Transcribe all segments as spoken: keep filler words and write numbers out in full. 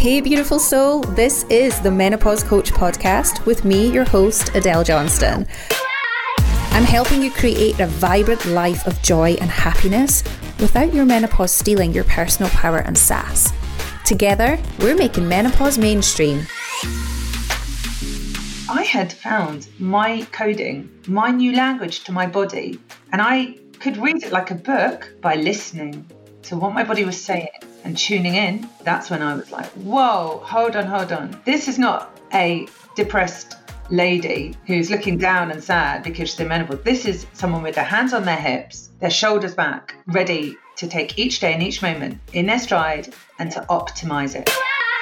Hey beautiful soul, this is the Menopause Coach podcast with me, your host, Adele Johnston. I'm helping you create a vibrant life of joy and happiness without your menopause stealing your personal power and sass. Together, we're making menopause mainstream. I had found my coding, my new language to my body, and I could read it like a book by listening to what my body was saying and tuning in. That's when I was like, whoa, hold on, hold on. This is not a depressed lady who's looking down and sad because they're menopause. This is someone with their hands on their hips, their shoulders back, ready to take each day and each moment in their stride and to optimize it.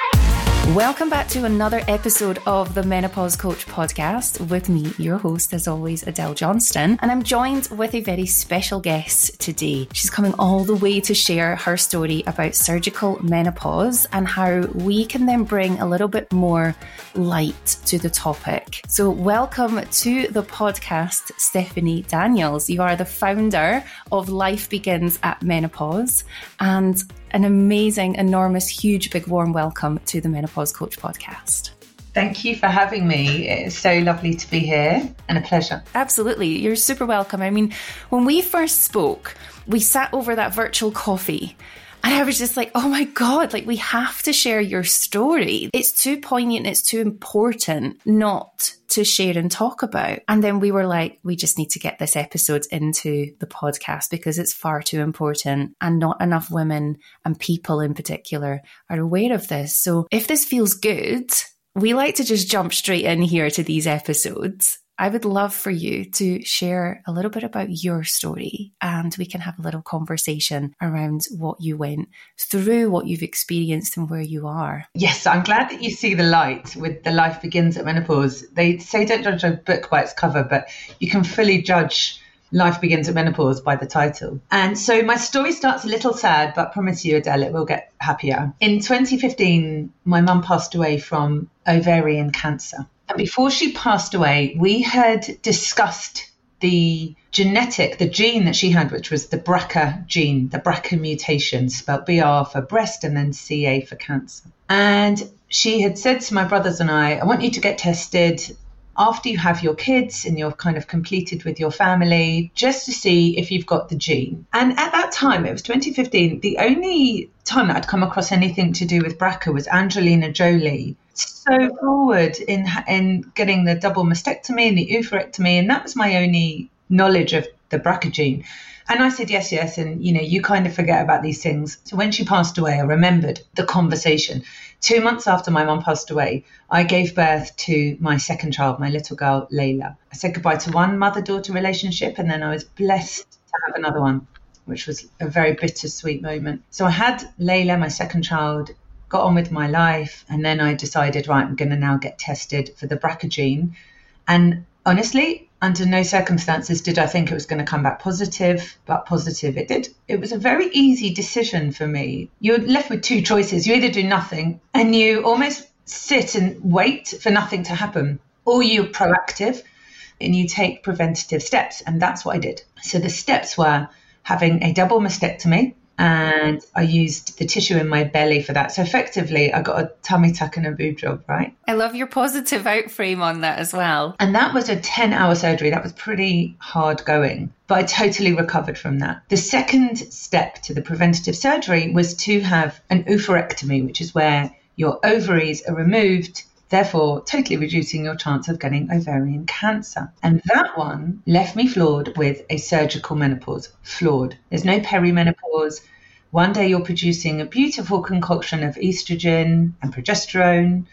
Welcome back to another episode of the Menopause Coach podcast with me, your host, as always, Adele Johnston. And I'm joined with a very special guest today. She's coming all the way to share her story about surgical menopause and how we can then bring a little bit more light to the topic. So welcome to the podcast, Stephanie Daniels. You are the founder of Life Begins at Menopause, and an amazing, enormous, huge, big, warm welcome to the Menopause Coach podcast. Thank you for having me. It's so lovely to be here and a pleasure. Absolutely. You're super welcome. I mean, when we first spoke, we sat over that virtual coffee and I was just like, oh my God, like we have to share your story. It's too poignant. It's too important not to share and talk about. And then we were like, we just need to get this episode into the podcast because it's far too important and not enough women and people in particular are aware of this. So if this feels good, we like to just jump straight in here to these episodes. I would love for you to share a little bit about your story and we can have a little conversation around what you went through, what you've experienced and where you are. Yes, I'm glad that you see the light with the Life Begins at Menopause. They say don't judge a book by its cover, but you can fully judge Life Begins at Menopause by the title. And so my story starts a little sad, but promise you, Adele, it will get happier. In twenty fifteen, my mum passed away from ovarian cancer. And before she passed away, we had discussed the genetic, the gene that she had, which was the B R C A gene, the B R C A mutation, spelled B R for breast and then C A for cancer. And she had said to my brothers and I, I want you to get tested after you have your kids and you're kind of completed with your family, just to see if you've got the gene. And at that time, it was twenty fifteen, the only time that I'd come across anything to do with B R C A was Angelina Jolie. So forward in in getting the double mastectomy and the oophorectomy, and that was my only knowledge of the B R C A gene. And I said, yes, yes. And, you know, you kind of forget about these things. So when she passed away, I remembered the conversation. Two months after my mum passed away, I gave birth to my second child, my little girl, Layla. I said goodbye to one mother-daughter relationship, and then I was blessed to have another one, which was a very bittersweet moment. So I had Layla, my second child, got on with my life, and then I decided, right, I'm going to now get tested for the B R C A gene. And honestly, under no circumstances did I think it was going to come back positive, but positive it did. It was a very easy decision for me. You're left with two choices. You either do nothing and you almost sit and wait for nothing to happen, or you're proactive and you take preventative steps. And that's what I did. So the steps were having a double mastectomy, and I used the tissue in my belly for that. So effectively, I got a tummy tuck and a boob job, right? I love your positive outframe on that as well. And that was a ten-hour surgery. That was pretty hard going, but I totally recovered from that. The second step to the preventative surgery was to have an oophorectomy, which is where your ovaries are removed, therefore totally reducing your chance of getting ovarian cancer. And that one left me floored with a surgical menopause. Floored. There's no perimenopause. One day you're producing a beautiful concoction of estrogen and progesterone,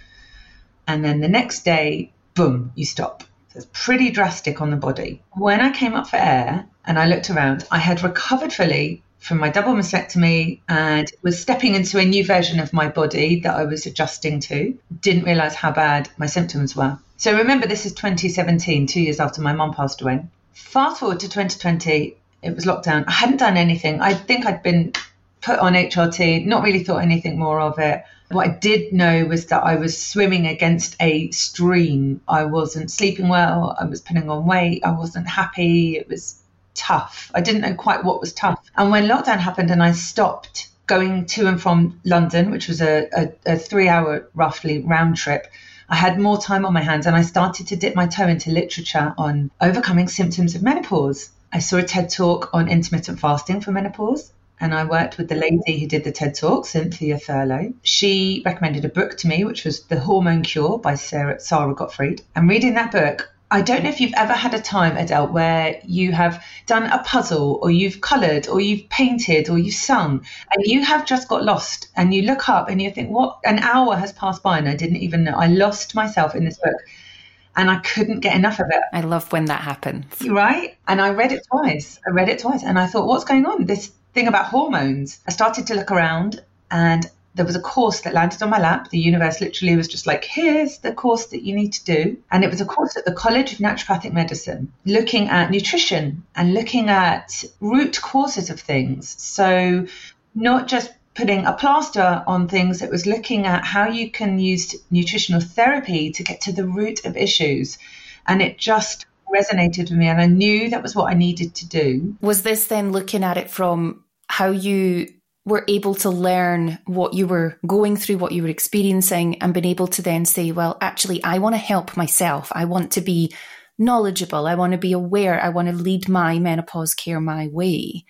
and then the next day, boom, you stop. So it's pretty drastic on the body. When I came up for air and I looked around, I had recovered fully from my double mastectomy and was stepping into a new version of my body that I was adjusting to. Didn't realise how bad my symptoms were. So remember, this is twenty seventeen, two years after my mum passed away. Fast forward to twenty twenty, it was lockdown. I hadn't done anything. I think I'd been put on H R T, not really thought anything more of it. What I did know was that I was swimming against a stream. I wasn't sleeping well. I was putting on weight. I wasn't happy. It was tough. I didn't know quite what was tough. And when lockdown happened and I stopped going to and from London, which was a, a, a three hour roughly round trip, I had more time on my hands and I started to dip my toe into literature on overcoming symptoms of menopause. I saw a TED talk on intermittent fasting for menopause, and I worked with the lady who did the TED talk, Cynthia Thurlow. She recommended a book to me, which was The Hormone Cure by Sarah, Sarah Gottfried. And reading that book, I don't know if you've ever had a time, Adele, where you have done a puzzle or you've coloured or you've painted or you've sung and you have just got lost and you look up and you think, what, an hour has passed by and I didn't even know. I lost myself in this book and I couldn't get enough of it. I love when that happens. Right? And I read it twice. I read it twice and I thought, what's going on? This thing about hormones. I started to look around and there was a course that landed on my lap. The universe literally was just like, here's the course that you need to do. And it was a course at the College of Naturopathic Medicine, looking at nutrition and looking at root causes of things. So not just putting a plaster on things, it was looking at how you can use nutritional therapy to get to the root of issues. And it just resonated with me. And I knew that was what I needed to do. Was this then looking at it from how you were able to learn what you were going through, what you were experiencing, and been able to then say, well, actually, I want to help myself. I want to be knowledgeable. I want to be aware. I want to lead my menopause care my way.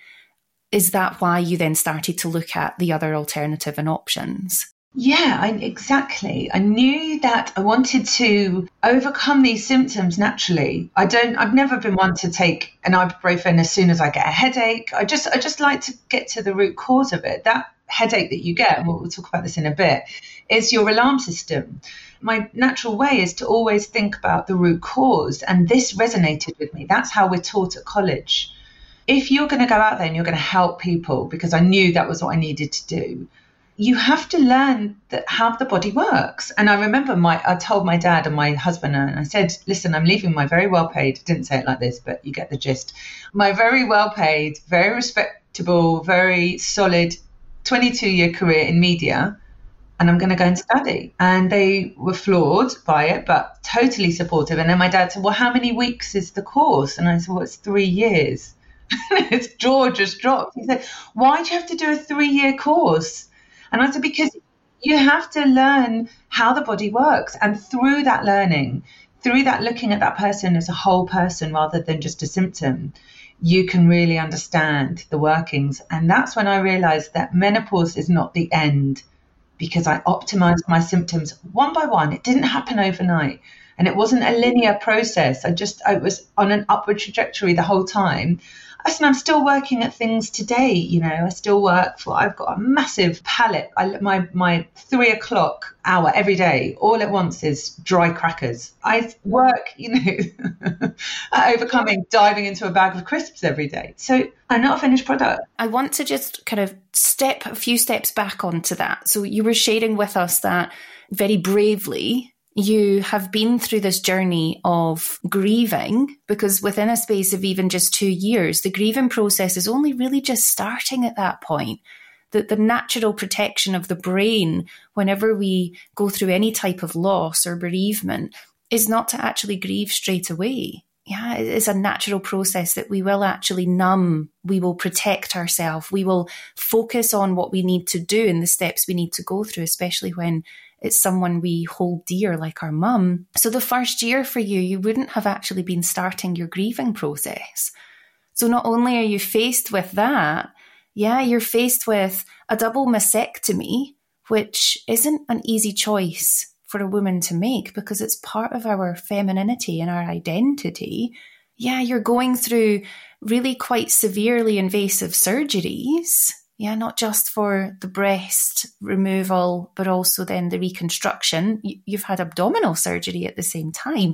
Is that why you then started to look at the other alternative and options? Yeah, I, exactly. I knew that I wanted to overcome these symptoms naturally. I don't, I've never been one to take an ibuprofen as soon as I get a headache. I just, I just like to get to the root cause of it. That headache that you get, and we'll, we'll talk about this in a bit, is your alarm system. My natural way is to always think about the root cause. And this resonated with me. That's how we're taught at college. If you're going to go out there and you're going to help people, because I knew that was what I needed to do, you have to learn that how the body works. And I remember my, I told my dad and my husband, and I said, listen, I'm leaving my very well paid, didn't say it like this, but you get the gist, my very well paid, very respectable, very solid twenty-two year career in media. And I'm going to go and study. And they were floored by it, but totally supportive. And then my dad said, well, how many weeks is the course? And I said, well, it's three years. His jaw just dropped. He said, why do you have to do a three year course? And I said, because you have to learn how the body works. And through that learning, through that looking at that person as a whole person rather than just a symptom, you can really understand the workings. And that's when I realized that menopause is not the end, because I optimized my symptoms one by one. It didn't happen overnight. And it wasn't a linear process. I just, I was on an upward trajectory the whole time. And I'm still working at things today, you know, I still work for, I've got a massive palette. I, my, my three o'clock hour every day, all it wants is dry crackers. I work, you know, at overcoming diving into a bag of crisps every day. So I'm not a finished product. I want to just kind of step a few steps back onto that. So you were sharing with us that very bravely, you have been through this journey of grieving, because within a space of even just two years, the grieving process is only really just starting at that point. The, the natural protection of the brain whenever we go through any type of loss or bereavement is not to actually grieve straight away. Yeah, it is a natural process that we will actually numb. We will protect ourselves. We will focus on what we need to do and the steps we need to go through, especially when it's someone we hold dear like our mum. So the first year for you, you wouldn't have actually been starting your grieving process. So not only are you faced with that, yeah, you're faced with a double mastectomy, which isn't an easy choice for a woman to make because it's part of our femininity and our identity. Yeah, you're going through really quite severely invasive surgeries. Yeah, not just for the breast removal, but also then the reconstruction. You've had abdominal surgery at the same time.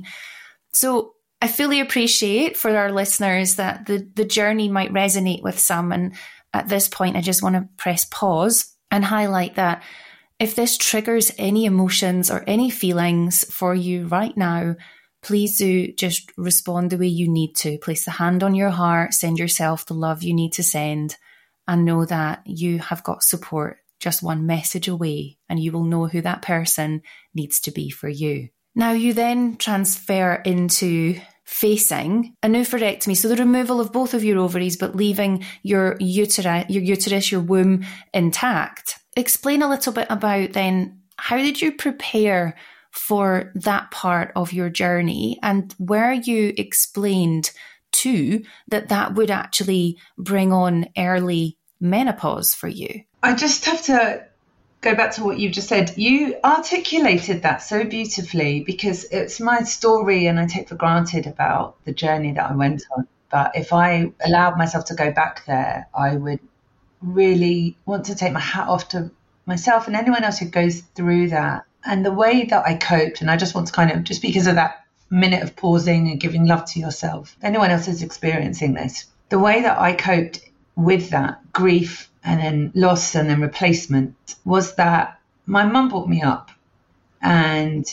So I fully appreciate for our listeners that the, the journey might resonate with some. And at this point, I just want to press pause and highlight that if this triggers any emotions or any feelings for you right now, please do just respond the way you need to. Place the hand on your heart, send yourself the love you need to send, and know that you have got support just one message away, and you will know who that person needs to be for you. Now, you then transfer into facing an oophorectomy, so the removal of both of your ovaries, but leaving your uterus, your uterus, your womb intact. Explain a little bit about then, how did you prepare for that part of your journey, and were you explained too that that would actually bring on early menopause for you? I just have to go back to what you just said. You articulated that so beautifully, because it's my story and I take for granted about the journey that I went on. But if I allowed myself to go back there, I would really want to take my hat off to myself and anyone else who goes through that. And the way that I coped, and I just want to kind of, just because of that minute of pausing and giving love to yourself, if anyone else is experiencing this, the way that I coped with that grief and then loss and then replacement was that my mum brought me up, and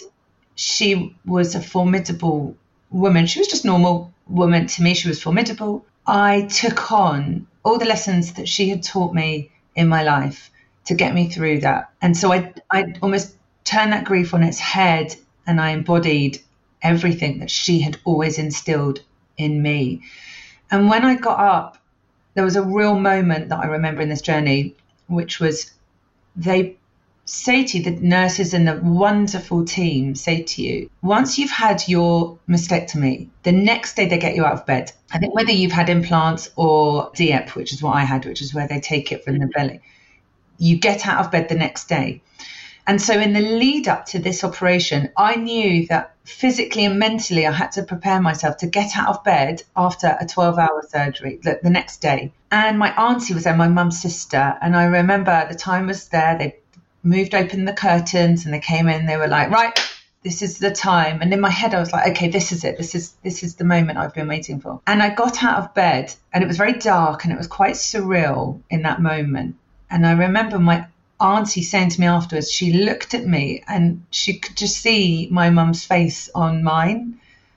she was a formidable woman. She was just a normal woman. To me, she was formidable. I took on all the lessons that she had taught me in my life to get me through that. And so I, I almost turned that grief on its head, and I embodied everything that she had always instilled in me. And when I got up, there was a real moment that I remember in this journey, which was they say to you, the nurses and the wonderful team say to you, once you've had your mastectomy, the next day they get you out of bed. I think whether you've had implants or D E P, which is what I had, which is where they take it from the belly, you get out of bed the next day. And so in the lead up to this operation, I knew that physically and mentally I had to prepare myself to get out of bed after a twelve hour surgery the, the next day. And my auntie was there, my mum's sister. And I remember the time was there. They moved open the curtains and they came in. They were like, right, this is the time. And in my head, I was like, okay, this is it. This is this is the moment I've been waiting for. And I got out of bed, and it was very dark and it was quite surreal in that moment. And I remember my auntie saying to me afterwards, she looked at me and she could just see my mum's face on mine,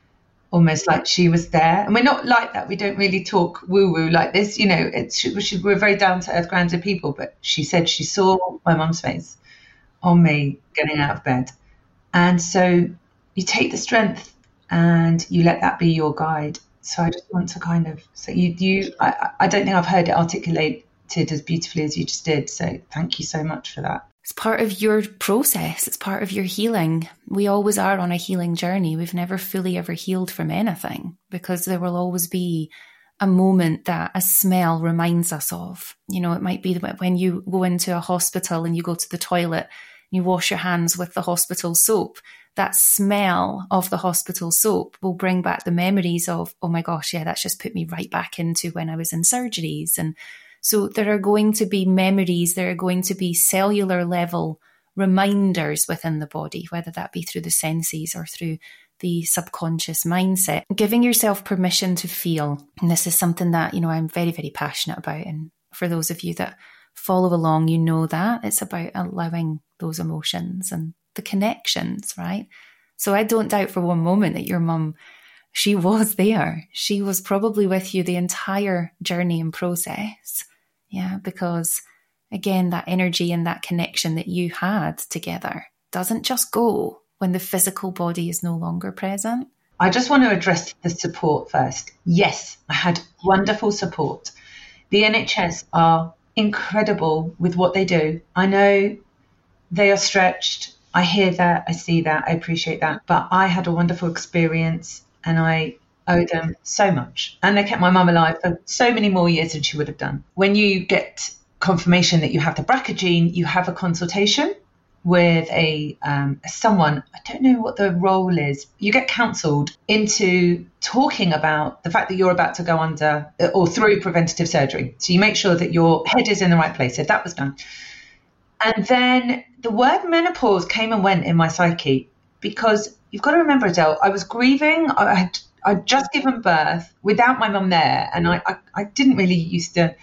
almost like she was there. And we're not like that. We don't really talk woo-woo like this. You know, it's, we're very down-to-earth, grounded people. But she said she saw my mum's face on me getting out of bed. And so you take the strength and you let that be your guide. So I just want to kind of, so you, you I, I don't think I've heard it articulated as beautifully as you just did. So thank you so much for that. It's part of your process. It's part of your healing. We always are on a healing journey. We've never fully ever healed from anything, because there will always be a moment that a smell reminds us of. You know, it might be when you go into a hospital and you go to the toilet and you wash your hands with the hospital soap. That smell of the hospital soap will bring back the memories of, oh my gosh, yeah, that's just put me right back into when I was in surgeries. And so there are going to be memories, there are going to be cellular level reminders within the body, whether that be through the senses or through the subconscious mindset. Giving yourself permission to feel. And this is something that, you know, I'm very, very passionate about. And for those of you that follow along, you know that it's about allowing those emotions and the connections, right? So I don't doubt for one moment that your mum, she was there. She was probably with you the entire journey and process. Yeah, because again, that energy and that connection that you had together doesn't just go when the physical body is no longer present. I just want to address the support first. Yes, I had wonderful support. The N H S are incredible with what they do. I know they are stretched. I hear that, I see that, I appreciate that. But I had a wonderful experience and I owe them so much. And they kept my mum alive for so many more years than she would have done. When you get confirmation that you have the B R C A gene, you have a consultation with a, um, someone, I don't know what the role is. You get counselled into talking about the fact that you're about to go under or through preventative surgery. So you make sure that your head is in the right place. So that was done. And then the word menopause came and went in my psyche, because you've got to remember, Adele, I was grieving. I had I'd just given birth without my mum there. And I, I, I didn't really used to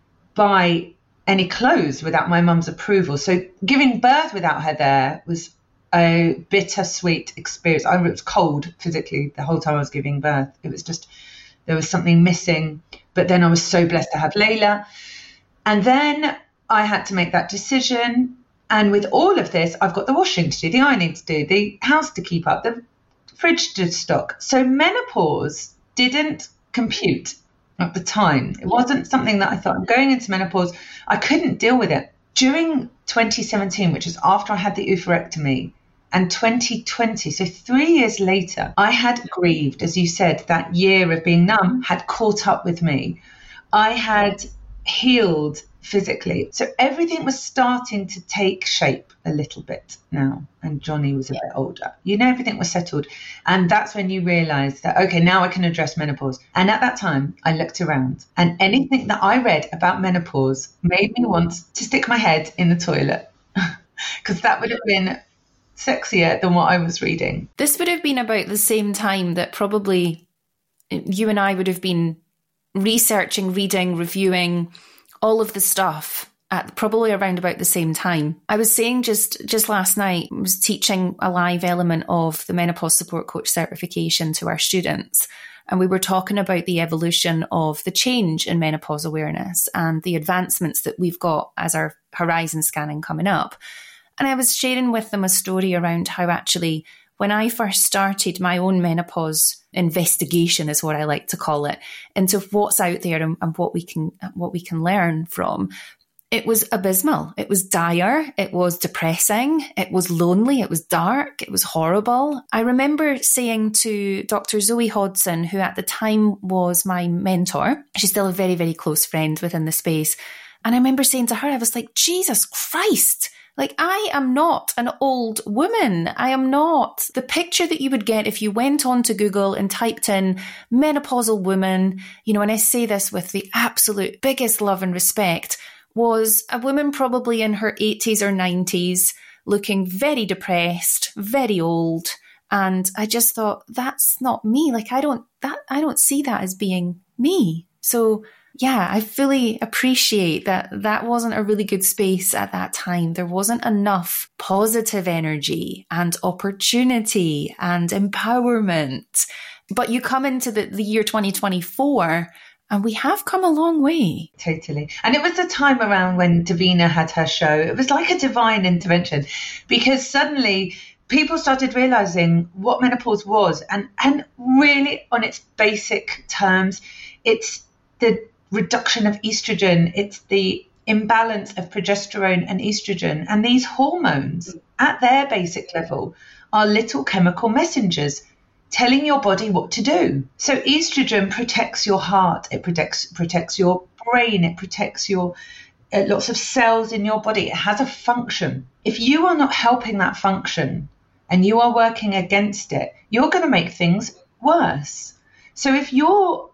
buy any clothes without my mum's approval. So giving birth without her there was a bittersweet experience. I, it was cold physically the whole time I was giving birth. It was just, there was something missing. But then I was so blessed to have Layla. And then I had to make that decision. And with all of this, I've got the washing to do, the ironing to do, the house to keep up, the fridge stock. So menopause didn't compute at the time. It wasn't something that I thought, I'm going into menopause. I couldn't deal with it. During twenty seventeen, which is after I had the oophorectomy, and twenty twenty, so three years later, I had grieved, as you said, that year of being numb had caught up with me. I had healed physically. So everything was starting to take shape a little bit now. And Johnny was a bit older. You know, everything was settled. And that's when you realize that, okay, now I can address menopause. And at that time, I looked around and anything that I read about menopause made me want to stick my head in the toilet because that would have been sexier than what I was reading. This would have been about the same time that probably you and I would have been researching, reading, reviewing all of the stuff at probably around about the same time. I was saying just, just last night, I was teaching a live element of the Menopause Support Coach certification to our students. And we were talking about the evolution of the change in menopause awareness and the advancements that we've got as our horizon scanning coming up. And I was sharing with them a story around how actually when I first started my own menopause investigation, is what I like to call it, into what's out there and, and what we can what we can learn from, it was abysmal. It was dire. It was depressing. It was lonely. It was dark. It was horrible. I remember saying to Doctor Zoe Hodson, who at the time was my mentor, she's still a very, very close friend within the space. And I remember saying to her, I was like, Jesus Christ, like I am not an old woman. I am not. The picture that you would get if you went onto Google and typed in menopausal woman, you know, and I say this with the absolute biggest love and respect, was a woman probably in her eighties or nineties, looking very depressed, very old. And I just thought, that's not me. Like, I don't, that, I don't see that as being me. So yeah, I fully appreciate that that wasn't a really good space at that time. There wasn't enough positive energy and opportunity and empowerment. But you come into the, the year twenty twenty-four and we have come a long way. Totally. And it was the time around when Davina had her show. It was like a divine intervention because suddenly people started realizing what menopause was. And, and really, on its basic terms, it's the reduction of estrogen. It's the imbalance of progesterone and estrogen. And these hormones, at their basic level, are little chemical messengers telling your body what to do. So estrogen protects your heart, it protects protects your brain, it protects your uh, lots of cells in your body. It has a function. If you are not helping that function and you are working against it, you're going to make things worse. So if you're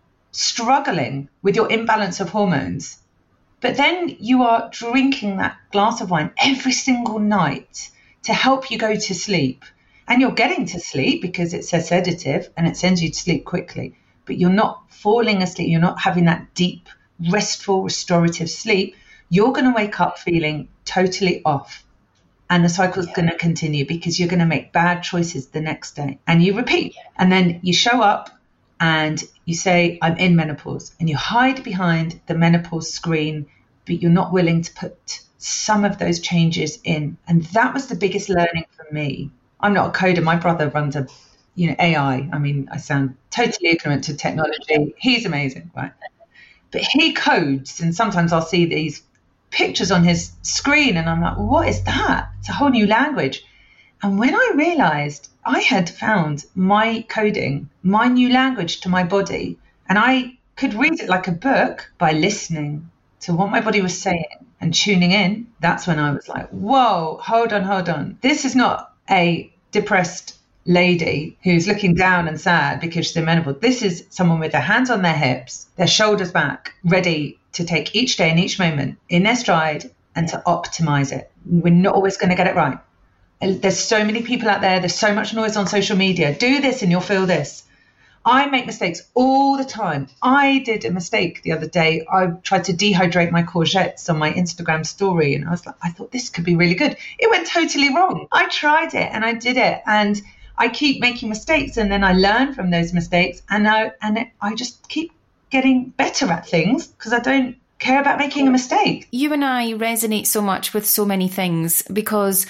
struggling with your imbalance of hormones, but then you are drinking that glass of wine every single night to help you go to sleep, and you're getting to sleep because it's a sedative and it sends you to sleep quickly, but you're not falling asleep, you're not having that deep, restful, restorative sleep, you're going to wake up feeling totally off. And the cycle's yeah. going to continue because you're going to make bad choices the next day. And you repeat. And then you show up and you say, I'm in menopause. And you hide behind the menopause screen, but you're not willing to put some of those changes in. And that was the biggest learning for me. I'm not a coder. My brother runs a, you know, A I. I mean, I sound totally ignorant to technology. He's amazing, right? But he codes, and sometimes I'll see these pictures on his screen, and I'm like, what is that? It's a whole new language. And when I realized I had found my coding, my new language to my body, and I could read it like a book by listening to what my body was saying and tuning in, that's when I was like, whoa, hold on, hold on. This is not a depressed lady who's looking down and sad because they're menopause. This is someone with their hands on their hips, their shoulders back, ready to take each day and each moment in their stride and to optimize it. We're not always going to get it right. There's so many people out there. There's so much noise on social media. Do this and you'll feel this. I make mistakes all the time. I did a mistake the other day. I tried to dehydrate my courgettes on my Instagram story, and I was like, I thought this could be really good. It went totally wrong. I tried it and I did it, and I keep making mistakes, and then I learn from those mistakes, and I and it, I just keep getting better at things because I don't care about making a mistake. You and I resonate so much with so many things because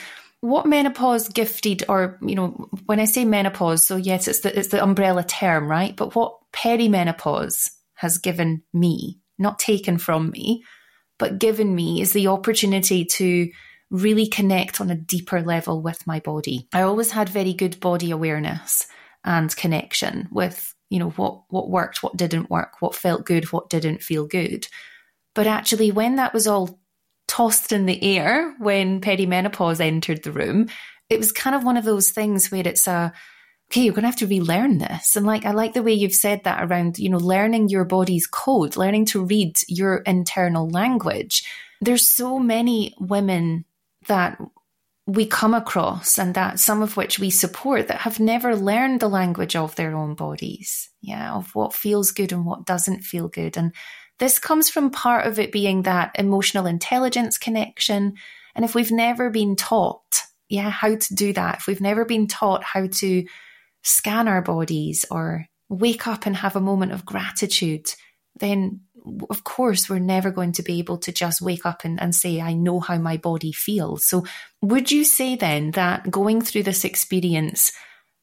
what menopause gifted, or, you know, when I say menopause, so yes, it's the, it's the umbrella term, right? But what perimenopause has given me, not taken from me, but given me, is the opportunity to really connect on a deeper level with my body. I always had very good body awareness and connection with, you know, what, what worked, what didn't work, what felt good, what didn't feel good. But actually, when that was all tossed in the air, when perimenopause entered the room, it was kind of one of those things where it's a, okay, you're going to have to relearn this. And like, I like the way you've said that around, you know, learning your body's code, learning to read your internal language. There's so many women that we come across, and that some of which we support, that have never learned the language of their own bodies, yeah, of what feels good and what doesn't feel good. And this comes from part of it being that emotional intelligence connection. And if we've never been taught, yeah, how to do that, if we've never been taught how to scan our bodies or wake up and have a moment of gratitude, then of course we're never going to be able to just wake up and, and say, I know how my body feels. So would you say then that going through this experience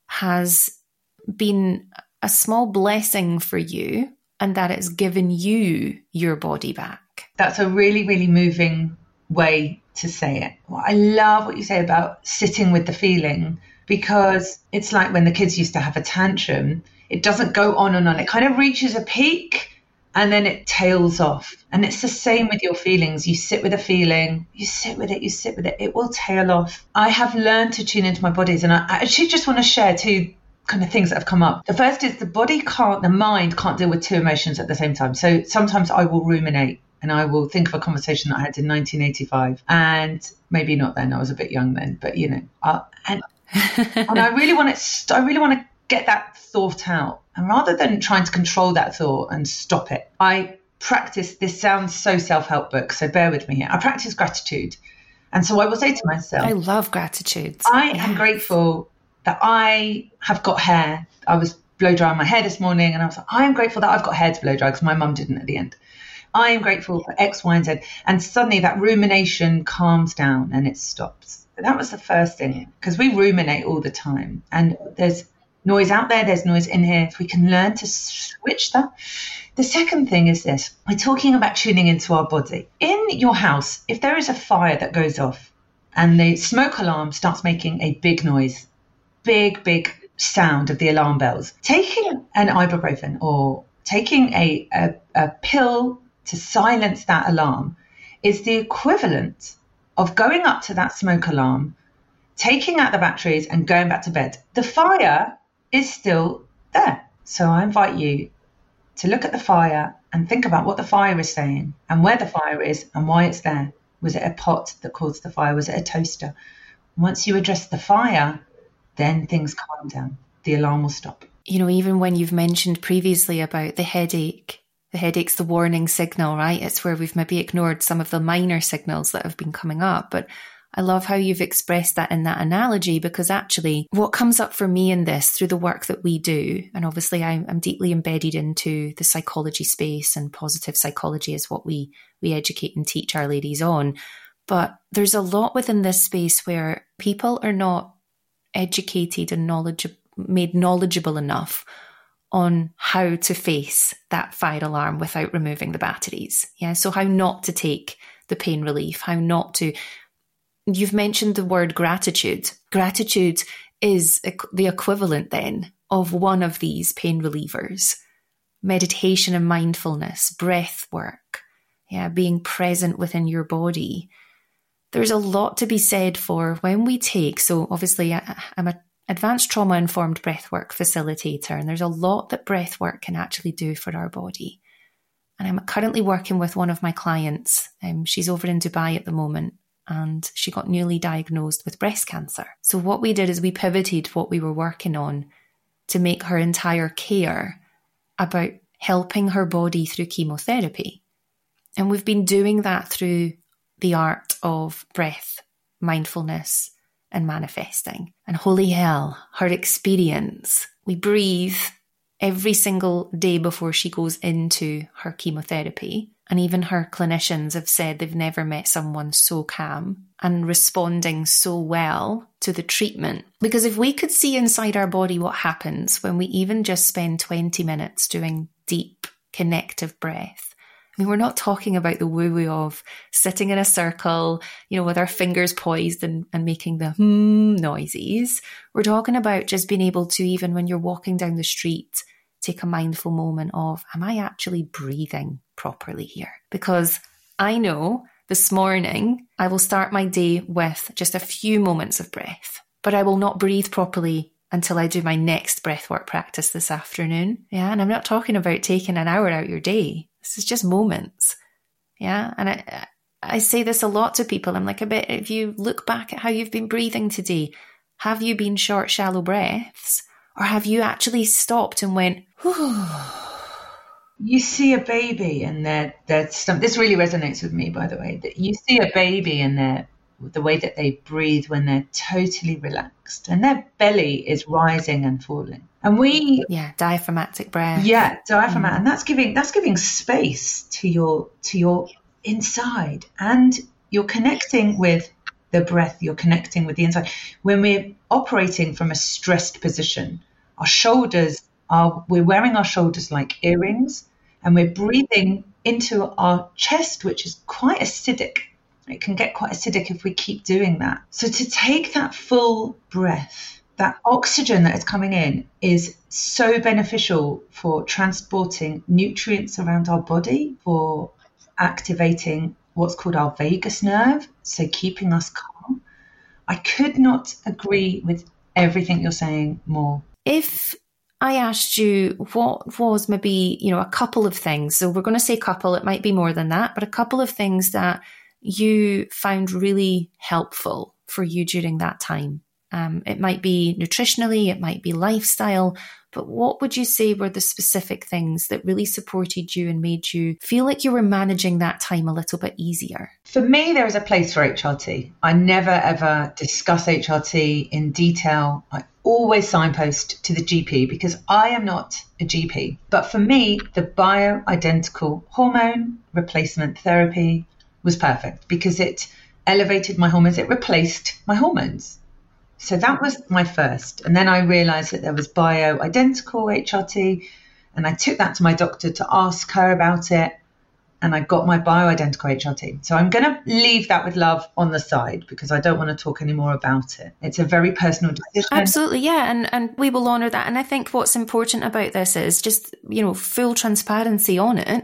has been a small blessing for you, and that it's given you your body back? That's a really, really moving way to say it. Well, I love what you say about sitting with the feeling, because it's like when the kids used to have a tantrum, it doesn't go on and on. It kind of reaches a peak and then it tails off. And it's the same with your feelings. You sit with a feeling, you sit with it, you sit with it, it will tail off. I have learned to tune into my bodies, and I actually just want to share two kind of things that have come up. The first is the body can't, the mind can't deal with two emotions at the same time. So sometimes I will ruminate and I will think of a conversation that I had in nineteen eighty-five, and maybe not then, I was a bit young then, but you know, uh, and and I really want to, I really want to get that thought out. And rather than trying to control that thought and stop it, I practice, this sounds so self-help book, so bear with me here. I practice gratitude. And so I will say to myself, I love gratitude. I yeah. am grateful that I have got hair. I was blow drying my hair this morning, and I was like, I am grateful that I've got hair to blow dry, because my mum didn't at the end. I am grateful for X, Y, and Z. And suddenly that rumination calms down and it stops. But that was the first thing, because we ruminate all the time. And there's noise out there, there's noise in here. If we can learn to switch that. The second thing is this. We're talking about tuning into our body. In your house, if there is a fire that goes off and the smoke alarm starts making a big noise, big, big sound of the alarm bells, taking an ibuprofen or taking a, a, a pill to silence that alarm is the equivalent of going up to that smoke alarm, taking out the batteries and going back to bed. The fire is still there. So I invite you to look at the fire and think about what the fire is saying and where the fire is and why it's there. Was it a pot that caused the fire? Was it a toaster? Once you address the fire, then things calm down. The alarm will stop. You know, even when you've mentioned previously about the headache, the headache's the warning signal, right? It's where we've maybe ignored some of the minor signals that have been coming up. But I love how you've expressed that in that analogy, because actually what comes up for me in this through the work that we do, and obviously I'm, I'm deeply embedded into the psychology space, and positive psychology is what we, we educate and teach our ladies on. But there's a lot within this space where people are not educated and knowledgeable, made knowledgeable enough on how to face that fire alarm without removing the batteries. Yeah. So how not to take the pain relief, how not to, you've mentioned the word gratitude. Gratitude is the equivalent then of one of these pain relievers. Meditation and mindfulness, breath work, yeah, being present within your body. There's a lot to be said for when we take, so obviously I, I'm an advanced trauma-informed breathwork facilitator, and there's a lot that breathwork can actually do for our body. And I'm currently working with one of my clients. Um, she's over in Dubai at the moment, and she got newly diagnosed with breast cancer. So what we did is we pivoted what we were working on to make her entire care about helping her body through chemotherapy. And we've been doing that through the art of breath, mindfulness, and manifesting. And holy hell, her experience. We breathe every single day before she goes into her chemotherapy. And even her clinicians have said they've never met someone so calm and responding so well to the treatment. Because if we could see inside our body what happens when we even just spend twenty minutes doing deep, connective breath. I mean, we're not talking about the woo-woo of sitting in a circle, you know, with our fingers poised and, and making the hmm noises. We're talking about just being able to, even when you're walking down the street, take a mindful moment of, am I actually breathing properly here? Because I know this morning I will start my day with just a few moments of breath, but I will not breathe properly until I do my next breathwork practice this afternoon. Yeah, and I'm not talking about taking an hour out your day. This is just moments. Yeah, and I I say this a lot to people. I'm like, I bet if you look back at how you've been breathing today, have you been short, shallow breaths? Or have you actually stopped and went, whew? You see a baby and their, their stomach. This really resonates with me, by the way, that you see a baby and their, the way that they breathe when they're totally relaxed and their belly is rising and falling. And we, yeah, diaphragmatic breath. Yeah, diaphragmatic, mm. and that's giving that's giving space to your to your inside, and you're connecting with the breath. You're connecting with the inside. When we're operating from a stressed position, our shoulders are we're wearing our shoulders like earrings, and we're breathing into our chest, which is quite acidic. It can get quite acidic if we keep doing that. So to take that full breath, that oxygen that is coming in is so beneficial for transporting nutrients around our body, for activating what's called our vagus nerve, so keeping us calm. I could not agree with everything you're saying more. If I asked you what was maybe, you know, a couple of things, so we're going to say couple, it might be more than that, but a couple of things that you found really helpful for you during that time. Um, it might be nutritionally, it might be lifestyle, but what would you say were the specific things that really supported you and made you feel like you were managing that time a little bit easier? For me, there is a place for H R T. I never ever discuss H R T in detail. I always signpost to the G P because I am not a G P. But for me, the bioidentical hormone replacement therapy was perfect because it elevated my hormones. It replaced my hormones. So that was my first. And then I realized that there was bioidentical H R T, and I took that to my doctor to ask her about it, and I got my bioidentical H R T. So I'm going to leave that with love on the side because I don't want to talk any more about it. It's a very personal decision. Absolutely, yeah, and and we will honour that. And I think what's important about this is just, you know, full transparency on it.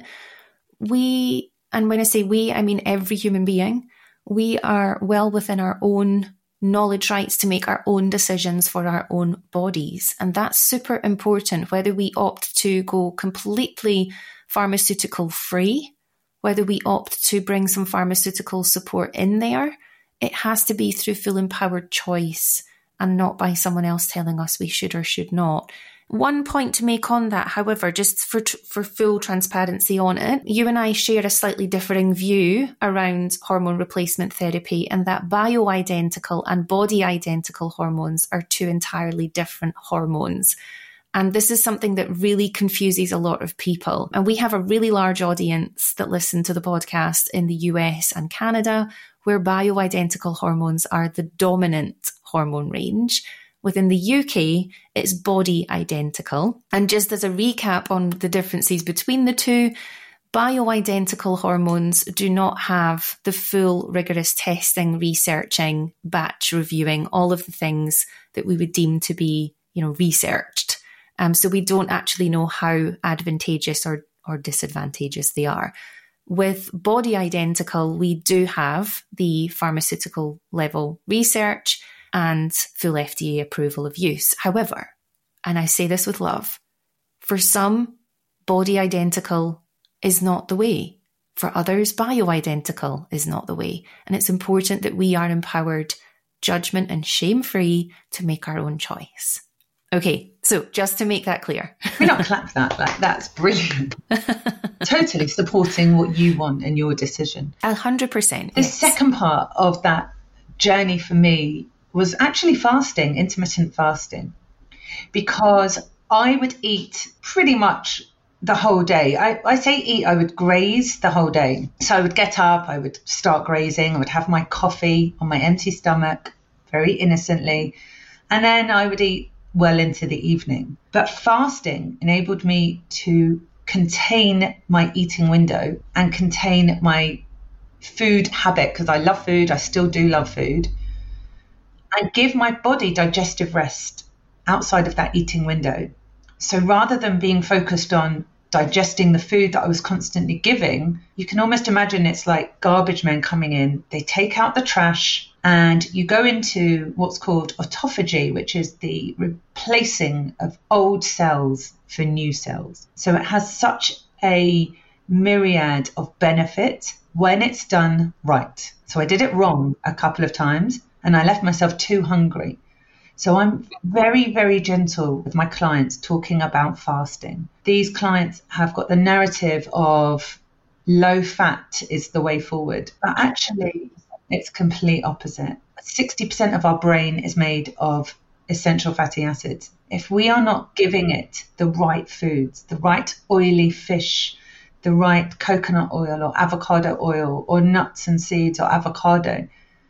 We, and when I say we, I mean every human being, we are well within our own knowledge rights to make our own decisions for our own bodies. And that's super important, whether we opt to go completely pharmaceutical free, whether we opt to bring some pharmaceutical support in there, it has to be through full empowered choice and not by someone else telling us we should or should not. One point to make on that, however, just for for full transparency on it, you and I share a slightly differing view around hormone replacement therapy, and that bioidentical and body identical hormones are two entirely different hormones. And this is something that really confuses a lot of people. And we have a really large audience that listen to the podcast in the U S and Canada, where bioidentical hormones are the dominant hormone range. Within the U K, it's body identical. And just as a recap on the differences between the two, bioidentical hormones do not have the full rigorous testing, researching, batch reviewing, all of the things that we would deem to be, you know, researched. Um, so we don't actually know how advantageous or, or disadvantageous they are. With body identical, we do have the pharmaceutical level research and full F D A approval of use. However, and I say this with love, for some, body identical is not the way. For others, bioidentical is not the way. And it's important that we are empowered, judgment and shame-free to make our own choice. Okay, so just to make that clear. We not clap that, like, that's brilliant. Totally supporting what you want and your decision. A hundred percent. The yes. second part of that journey for me was actually fasting, intermittent fasting, because I would eat pretty much the whole day. I, I say eat, I would graze the whole day. So I would get up, I would start grazing, I would have my coffee on my empty stomach, very innocently, and then I would eat well into the evening. But fasting enabled me to contain my eating window and contain my food habit, because I love food, I still do love food, and give my body digestive rest outside of that eating window. So rather than being focused on digesting the food that I was constantly giving, you can almost imagine it's like garbage men coming in. They take out the trash and you go into what's called autophagy, which is the replacing of old cells for new cells. So it has such a myriad of benefit when it's done right. So I did it wrong a couple of times and I left myself too hungry. So I'm very, very gentle with my clients talking about fasting. These clients have got the narrative of low fat is the way forward, but actually it's complete opposite. sixty percent of our brain is made of essential fatty acids. If we are not giving it the right foods, the right oily fish, the right coconut oil or avocado oil or nuts and seeds or avocado,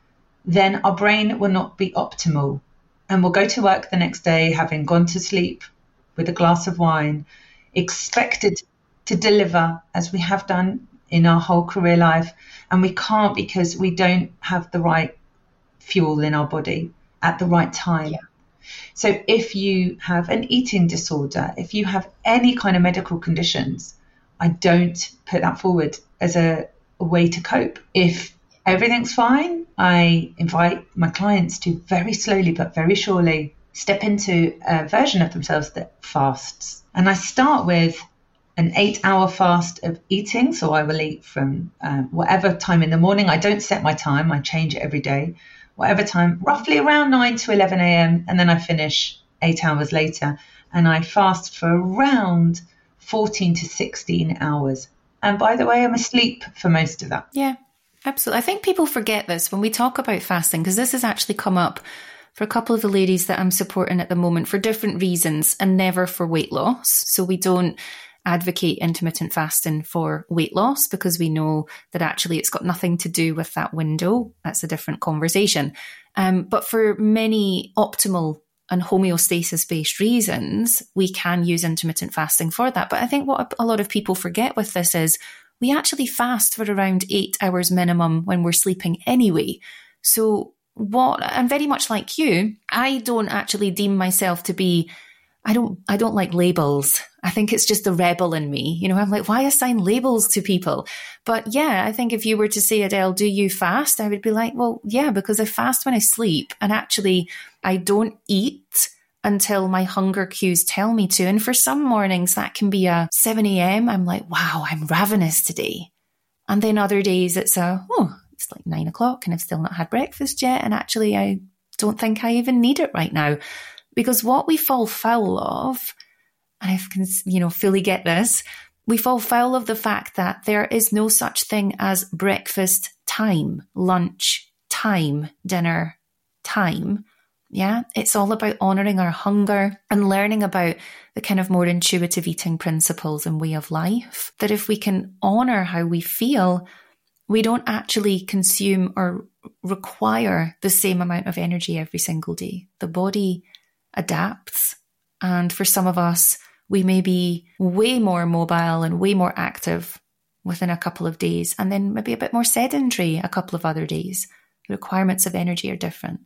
then our brain will not be optimal. And we'll go to work the next day having gone to sleep with a glass of wine, expected to deliver as we have done in our whole career life. And we can't because we don't have the right fuel in our body at the right time. Yeah. So if you have an eating disorder, if you have any kind of medical conditions, I don't put that forward as a, a way to cope. If everything's fine, I invite my clients to very slowly but very surely step into a version of themselves that fasts. And I start with an eight hour fast of eating. So I will eat from um, whatever time in the morning. I don't set my time. I change it every day. Whatever time, roughly around nine to eleven a.m. And then I finish eight hours later. And I fast for around fourteen to sixteen hours. And by the way, I'm asleep for most of that. Yeah. Absolutely. I think people forget this when we talk about fasting, because this has actually come up for a couple of the ladies that I'm supporting at the moment for different reasons and never for weight loss. So we don't advocate intermittent fasting for weight loss because we know that actually it's got nothing to do with that window. That's a different conversation. Um, but for many optimal and homeostasis-based reasons, we can use intermittent fasting for that. But I think what a lot of people forget with this is we actually fast for around eight hours minimum when we're sleeping anyway. So what, and very much like you, I don't actually deem myself to be, I don't, I don't like labels. I think it's just the rebel in me. You know, I'm like, why assign labels to people? But yeah, I think if you were to say, Adele, do you fast? I would be like, well, yeah, because I fast when I sleep and actually I don't eat until my hunger cues tell me to. And for some mornings that can be a seven a.m. I'm like, wow, I'm ravenous today. And then other days it's a, oh, it's like nine o'clock and I've still not had breakfast yet. And actually I don't think I even need it right now. Because what we fall foul of, and I can, you know, fully get this, we fall foul of the fact that there is no such thing as breakfast time, lunch time, dinner time. Yeah, it's all about honouring our hunger and learning about the kind of more intuitive eating principles and way of life. That if we can honour how we feel, we don't actually consume or require the same amount of energy every single day. The body adapts. And for some of us, we may be way more mobile and way more active within a couple of days, and then maybe a bit more sedentary a couple of other days. The requirements of energy are different.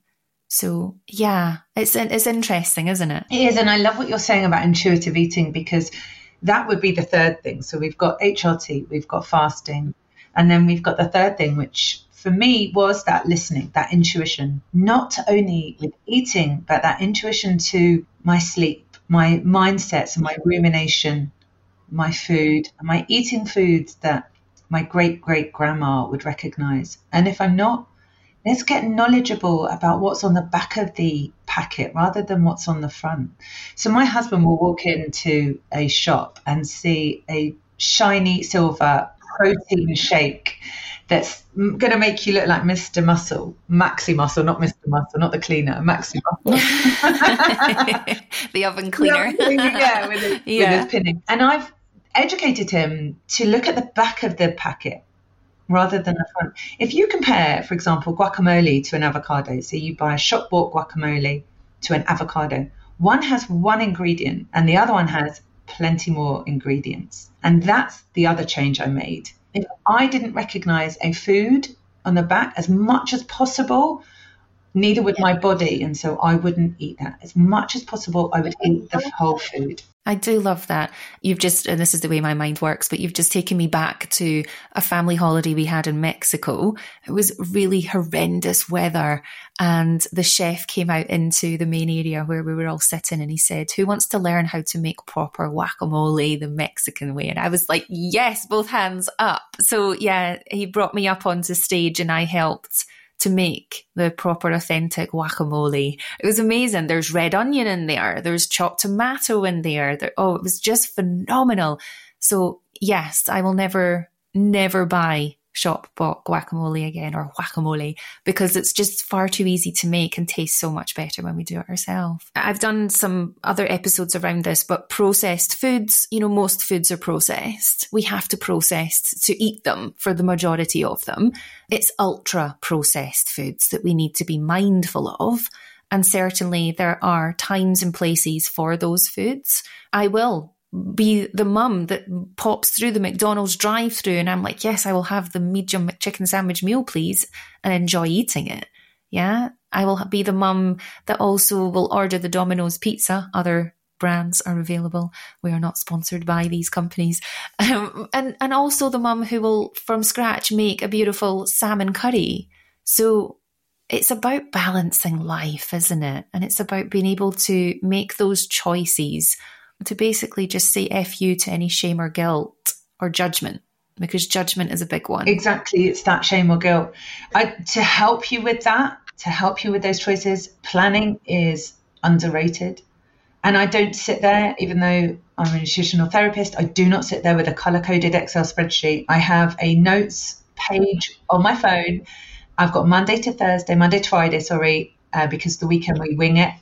So yeah, it's it's interesting, isn't it? It is, and I love what you're saying about intuitive eating, because that would be the third thing. So we've got H R T, we've got fasting, and then we've got the third thing, which for me was that listening, that intuition, not only with eating, but that intuition to my sleep, my mindsets and my rumination, my food, and my eating foods that my great great grandma would recognize. And if I'm not, let's get knowledgeable about what's on the back of the packet rather than what's on the front. So my husband will walk into a shop and see a shiny silver protein shake that's going to make you look like Mister Muscle, Maxi Muscle, not Mister Muscle, not the cleaner, Maxi Muscle. The oven cleaner. The oven cleaner, yeah, with his, yeah. with his pinning. And I've educated him to look at the back of the packet rather than the front. If you compare, for example, guacamole to an avocado, so you buy a shop-bought guacamole to an avocado, one has one ingredient and the other one has plenty more ingredients. And that's the other change I made. If I didn't recognize a food on the back as much as possible, neither would my body. And so I wouldn't eat that. As much as possible, I would eat the whole food. I do love that. You've just, and this is the way my mind works, but you've just taken me back to a family holiday we had in Mexico. It was really horrendous weather. And the chef came out into the main area where we were all sitting and he said, who wants to learn how to make proper guacamole the Mexican way? And I was like, yes, both hands up. So yeah, he brought me up onto stage and I helped to make the proper authentic guacamole. It was amazing. There's red onion in there. There's chopped tomato in there. there. Oh, it was just phenomenal. So yes, I will never, never buy shop bought guacamole again, or guacamole, because it's just far too easy to make and tastes so much better when we do it ourselves. I've done some other episodes around this, but processed foods, you know, most foods are processed. We have to process to eat them for the majority of them. It's ultra processed foods that we need to be mindful of. And certainly there are times and places for those foods. I will be the mum that pops through the McDonald's drive-through and I'm like, yes, I will have the medium McChicken sandwich meal, please, and enjoy eating it. Yeah. I will be the mum that also will order the Domino's pizza. Other brands are available. We are not sponsored by these companies. Um, and, and also the mum who will from scratch make a beautiful salmon curry. So it's about balancing life, isn't it? And it's about being able to make those choices to basically just say F you to any shame or guilt or judgment, because judgment is a big one. Exactly. It's that shame or guilt. I, to help you with that, to help you with those choices, planning is underrated. And I don't sit there, even though I'm a nutritional therapist, I do not sit there with a color-coded Excel spreadsheet. I have a notes page on my phone. I've got Monday to Thursday, Monday to Friday, sorry, uh, because the weekend we wing it.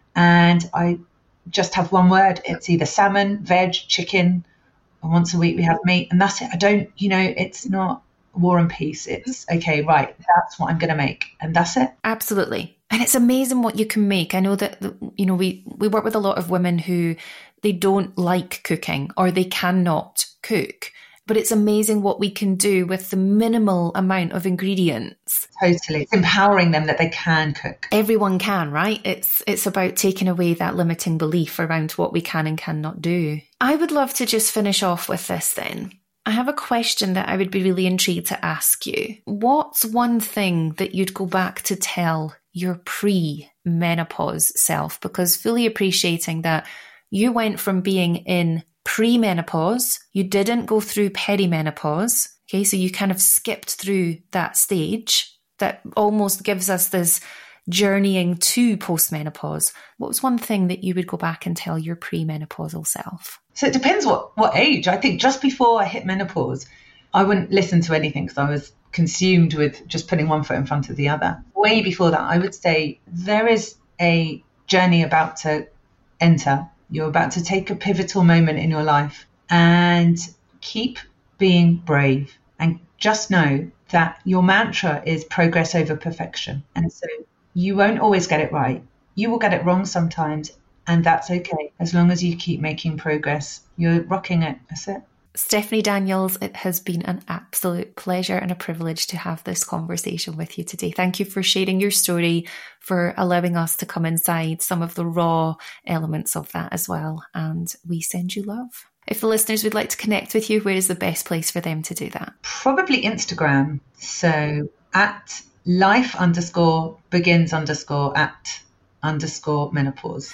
And I just have one word. It's either salmon, veg, chicken, and once a week we have meat, and that's it. I don't, you know, it's not war and peace. It's okay, right, that's what I'm going to make, and that's it. Absolutely. And it's amazing what you can make. I know that, you know, we, we work with a lot of women who they don't like cooking or they cannot cook. But it's amazing what we can do with the minimal amount of ingredients. Totally. It's empowering them that they can cook. Everyone can, right? It's it's about taking away that limiting belief around what we can and cannot do. I would love to just finish off with this then. I have a question that I would be really intrigued to ask you. What's one thing that you'd go back to tell your pre-menopause self? Because fully appreciating that you went from being in pre-menopause, you didn't go through perimenopause. Okay, so you kind of skipped through that stage that almost gives us this journeying to postmenopause. What was one thing that you would go back and tell your pre-menopausal self? So it depends what, what age. I think just before I hit menopause, I wouldn't listen to anything because I was consumed with just putting one foot in front of the other. Way before that, I would say there is a journey about to enter. You're about to take a pivotal moment in your life, and keep being brave, and just know that your mantra is progress over perfection. And so you won't always get it right. You will get it wrong sometimes, and that's okay. As long as you keep making progress, you're rocking it. That's it. Stephanie Daniels, it has been an absolute pleasure and a privilege to have this conversation with you today. Thank you for sharing your story, for allowing us to come inside some of the raw elements of that as well. And we send you love. If the listeners would like to connect with you, where is the best place for them to do that? Probably Instagram. So at life underscore begins underscore at underscore menopause.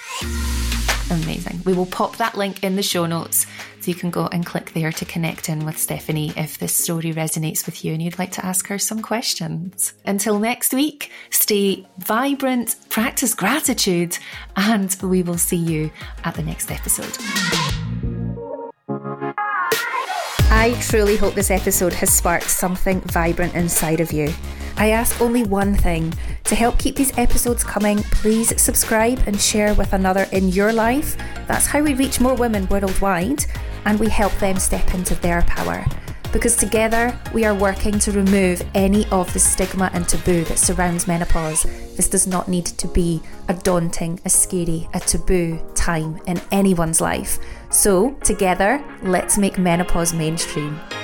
Amazing. We will pop that link in the show notes so you can go and click there to connect in with Stephanie if this story resonates with you and you'd like to ask her some questions. Until next week, stay vibrant, practice gratitude, and we will see you at the next episode. I truly hope this episode has sparked something vibrant inside of you. I ask only one thing. To help keep these episodes coming, please subscribe and share with another in your life. That's how we reach more women worldwide. and we help them step into their power. Because together we are working to remove any of the stigma and taboo that surrounds menopause. This does not need to be a daunting, a scary, a taboo time in anyone's life. So together, let's make menopause mainstream.